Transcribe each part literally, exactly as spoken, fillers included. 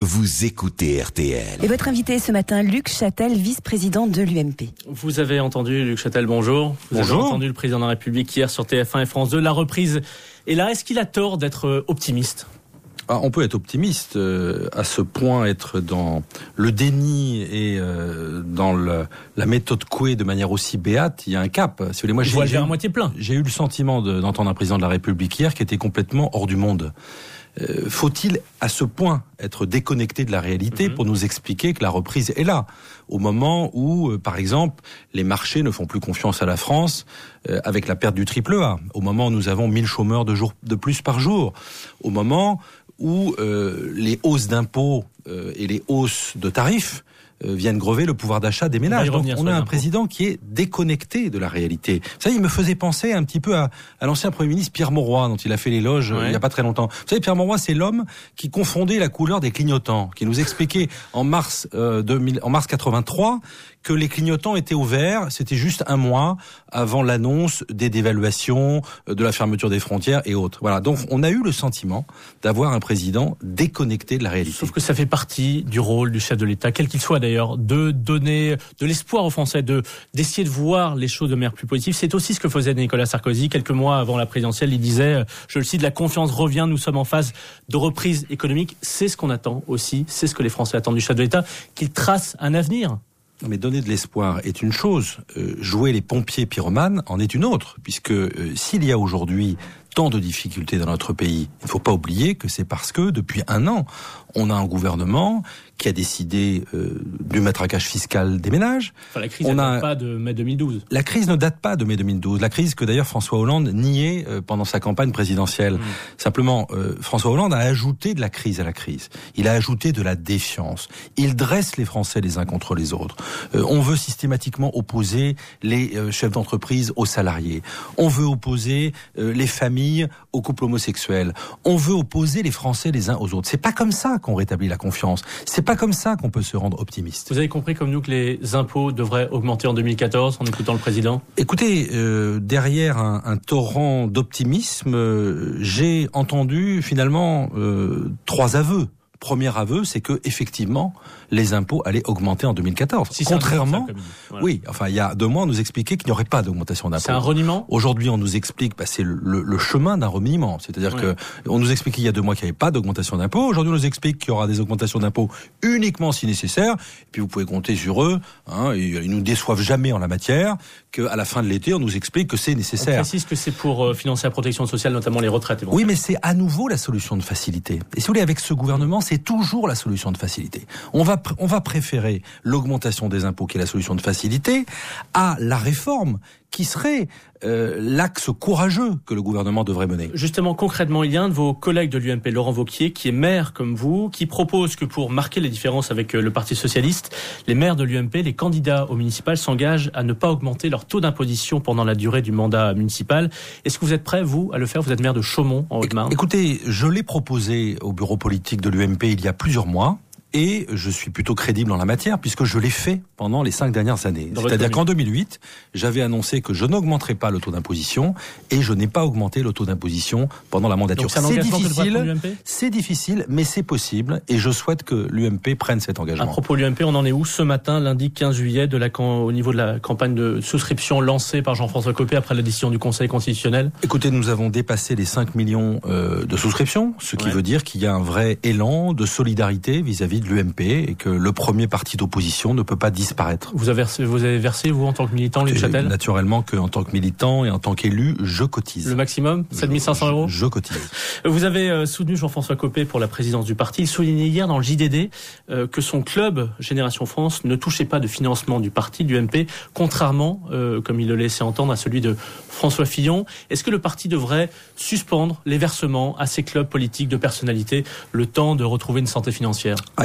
Vous écoutez R T L. Et votre invité ce matin, Luc Châtel, vice-président de l'U M P. Vous avez entendu, Luc Châtel, bonjour. Vous bonjour. avez entendu le président de la République hier sur T F un et France deux. La reprise est là. Est-ce qu'il a tort d'être optimiste ? Ah, on peut être optimiste, euh, à ce point être dans le déni et euh, dans le, la méthode Coué de manière aussi béate, il y a un cap. Si vous voulez, moi, j'ai, j'ai, à moitié plein. J'ai eu le sentiment de, d'entendre un président de la République hier qui était complètement hors du monde. Euh, faut-il à ce point être déconnecté de la réalité mmh. pour nous expliquer que la reprise est là, au moment où, euh, par exemple, les marchés ne font plus confiance à la France euh, avec la perte du triple A, au moment où nous avons mille chômeurs de, jour, de plus par jour, au moment où euh, les hausses d'impôts euh, et les hausses de tarifs euh, viennent grever le pouvoir d'achat des ménages. Donc on a un président qui est déconnecté de la réalité. Vous savez, il me faisait penser un petit peu à, à l'ancien Premier ministre Pierre Mauroy, dont il a fait l'éloge ouais. euh, il n'y a pas très longtemps. Vous savez, Pierre Mauroy, c'est l'homme qui confondait la couleur des clignotants, qui nous expliquait en mars, euh, deux mille, en mars quatre-vingt-trois que les clignotants étaient au vert, c'était juste un mois avant l'annonce des dévaluations, de la fermeture des frontières et autres. Voilà, donc on a eu le sentiment d'avoir un président déconnecté de la réalité. Sauf que ça fait partie du rôle du chef de l'État, quel qu'il soit d'ailleurs, de donner de l'espoir aux Français, de d'essayer de voir les choses de manière plus positive. C'est aussi ce que faisait Nicolas Sarkozy quelques mois avant la présidentielle. Il disait, je le cite, la confiance revient, nous sommes en phase de reprise économique. C'est ce qu'on attend aussi, c'est ce que les Français attendent du chef de l'État, qu'il trace un avenir. Non, mais donner de l'espoir est une chose, euh, jouer les pompiers pyromanes en est une autre, puisque euh, s'il y a aujourd'hui tant de difficultés dans notre pays, il ne faut pas oublier que c'est parce que depuis un an, on a un gouvernement qui a décidé euh, du matraquage fiscal des ménages. Enfin, la crise on ne a... date pas de mai deux mille douze. La crise ne date pas de mai deux mille douze. La crise que d'ailleurs François Hollande niait euh, pendant sa campagne présidentielle. Mmh. Simplement, euh, François Hollande a ajouté de la crise à la crise. Il a ajouté de la défiance. Il dresse les Français les uns contre les autres. Euh, on veut systématiquement opposer les euh, chefs d'entreprise aux salariés. On veut opposer euh, les familles aux couples homosexuels. On veut opposer les Français les uns aux autres. C'est pas comme ça qu'on rétablit la confiance. C'est pas comme ça qu'on peut se rendre optimiste. Vous avez compris comme nous que les impôts devraient augmenter en deux mille quatorze en écoutant le président ? Écoutez, euh, derrière un, un torrent d'optimisme, euh, j'ai entendu finalement euh, trois aveux. Premier aveu, c'est que effectivement, les impôts allaient augmenter en deux mille quatorze. Si Contrairement, ça, voilà. oui, enfin, il y a deux mois, on nous expliquait qu'il n'y aurait pas d'augmentation d'impôts. C'est un reniement ? Aujourd'hui, on nous explique, bah, c'est le, le, le chemin d'un reniement. C'est-à-dire ouais. que on nous expliquait il y a deux mois qu'il n'y avait pas d'augmentation d'impôts. Aujourd'hui, on nous explique qu'il y aura des augmentations d'impôts uniquement si nécessaire. Et puis, vous pouvez compter sur eux. Hein, ils nous déçoivent jamais en la matière. Qu'à la fin de l'été, on nous explique que c'est nécessaire. On précise que c'est pour euh, financer la protection sociale, notamment les retraites. Oui, mais c'est à nouveau la solution de facilité. Et si vous voulez, avec ce gouvernement, c'est toujours la solution de facilité. On va, pr- on va préférer l'augmentation des impôts, qui est la solution de facilité, à la réforme, qui serait euh, l'axe courageux que le gouvernement devrait mener. Justement, concrètement, il y a un de vos collègues de l'U M P, Laurent Wauquiez, qui est maire comme vous, qui propose que pour marquer les différences avec le Parti socialiste, les maires de l'U M P, les candidats au municipal s'engagent à ne pas augmenter leur taux d'imposition pendant la durée du mandat municipal. Est-ce que vous êtes prêt, vous, à le faire ? Vous êtes maire de Chaumont, en Haute-Marne. Écoutez, je l'ai proposé au bureau politique de l'U M P il y a plusieurs mois. Et je suis plutôt crédible en la matière puisque je l'ai fait pendant les cinq dernières années. Dans C'est-à-dire qu'en deux mille huit, j'avais annoncé que je n'augmenterais pas le taux d'imposition et je n'ai pas augmenté le taux d'imposition pendant la mandature. Donc c'est, un c'est difficile, que l'U M P ? C'est difficile, mais c'est possible et je souhaite que l'U M P prenne cet engagement. À propos de l'U M P, on en est où ce matin, lundi quinze juillet, de la, au niveau de la campagne de souscription lancée par Jean-François Copé après la décision du Conseil constitutionnel ? Écoutez, nous avons dépassé les cinq millions euh, de souscriptions, ce qui ouais. veut dire qu'il y a un vrai élan de solidarité vis-à-vis de l'U M P et que le premier parti d'opposition ne peut pas disparaître. Vous avez versé, vous avez versé vous, en tant que militant, Luc Châtel ? Naturellement qu'en tant que militant et en tant qu'élu, je cotise. Le maximum ? sept mille cinq cents euros ? Je, je cotise. Vous avez euh, soutenu Jean-François Copé pour la présidence du parti. Il soulignait hier dans le J D D euh, que son club, Génération France, ne touchait pas de financement du parti, du U M P, contrairement, euh, comme il le laissait entendre, à celui de François Fillon. Est-ce que le parti devrait suspendre les versements à ces clubs politiques de personnalité le temps de retrouver une santé financière ? Ah,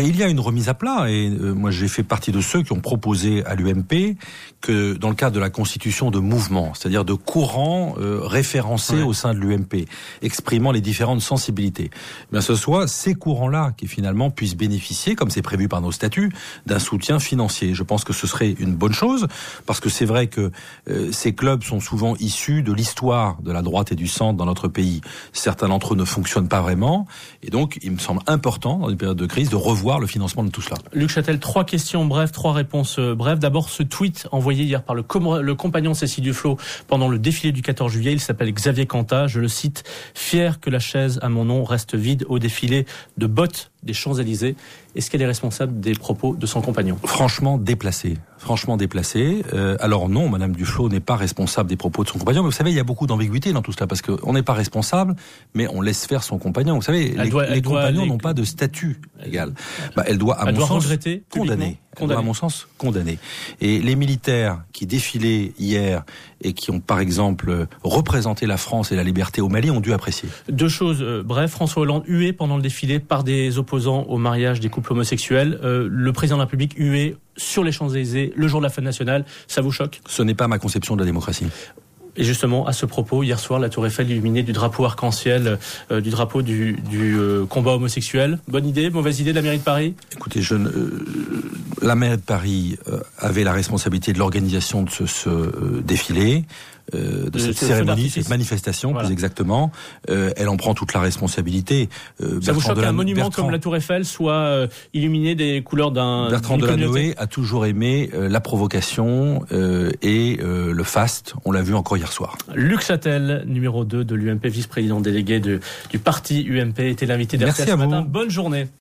il y a une remise à plat, et euh, moi j'ai fait partie de ceux qui ont proposé à l'U M P que dans le cadre de la constitution de mouvements, c'est-à-dire de courants euh, référencés ouais. au sein de l'U M P, exprimant les différentes sensibilités, eh bien ce soit ces courants-là qui finalement puissent bénéficier, comme c'est prévu par nos statuts, d'un soutien financier. Je pense que ce serait une bonne chose, parce que c'est vrai que euh, ces clubs sont souvent issus de l'histoire de la droite et du centre dans notre pays. Certains d'entre eux ne fonctionnent pas vraiment, et donc il me semble important, dans une période de crise, de revoir le financement de tout cela. Luc Châtel, trois questions brèves, trois réponses brèves. D'abord, ce tweet envoyé hier par le, com- le compagnon de Cécile Duflot pendant le défilé du quatorze juillet, il s'appelle Xavier Cantat, je le cite, « Fier que la chaise à mon nom reste vide au défilé de bottes des Champs-Élysées ». Est-ce qu'elle est responsable des propos de son compagnon ? Franchement déplacé. Franchement déplacé. Euh, alors non, Madame Duflot n'est pas responsable des propos de son compagnon. Mais vous savez, il y a beaucoup d'ambiguïté dans tout cela, parce qu'on n'est pas responsable, mais on laisse faire son compagnon. Vous savez, elle les, doit, les compagnons les... n'ont pas de statut égal. Bah, elle doit, à elle mon doit sens, regretter condamner. Elle doit, à mon sens, condamner. Et les militaires qui défilaient hier et qui ont, par exemple, représenté la France et la liberté au Mali ont dû apprécier. Deux choses. Euh, bref, François Hollande hué pendant le défilé par des opposants au mariage des couples homosexuels. Euh, le président de la République hué sur les Champs-Élysées le jour de la fête nationale. Ça vous choque ? Ce n'est pas ma conception de la démocratie. Et justement, à ce propos, hier soir, la Tour Eiffel illuminée du drapeau arc-en-ciel, euh, du drapeau du, du euh, combat homosexuel. Bonne idée, mauvaise idée de la mairie de Paris ? Écoutez, je ne, euh, la mairie de Paris euh, avait la responsabilité de l'organisation de ce, ce euh, défilé. Euh, de cette cérémonie, cette manifestation, voilà. Plus exactement. Euh, elle en prend toute la responsabilité. Euh, Ça Bertrand vous choque qu'un monument Bertrand, comme la Tour Eiffel soit euh, illuminé des couleurs d'un... Bertrand Delanoë a toujours aimé euh, la provocation euh, et euh, le faste. On l'a vu encore hier soir. Luc Châtel, numéro deux de l'U M P, vice-président délégué de, du parti U M P, était l'invité d'R T L ce matin. Bonne journée.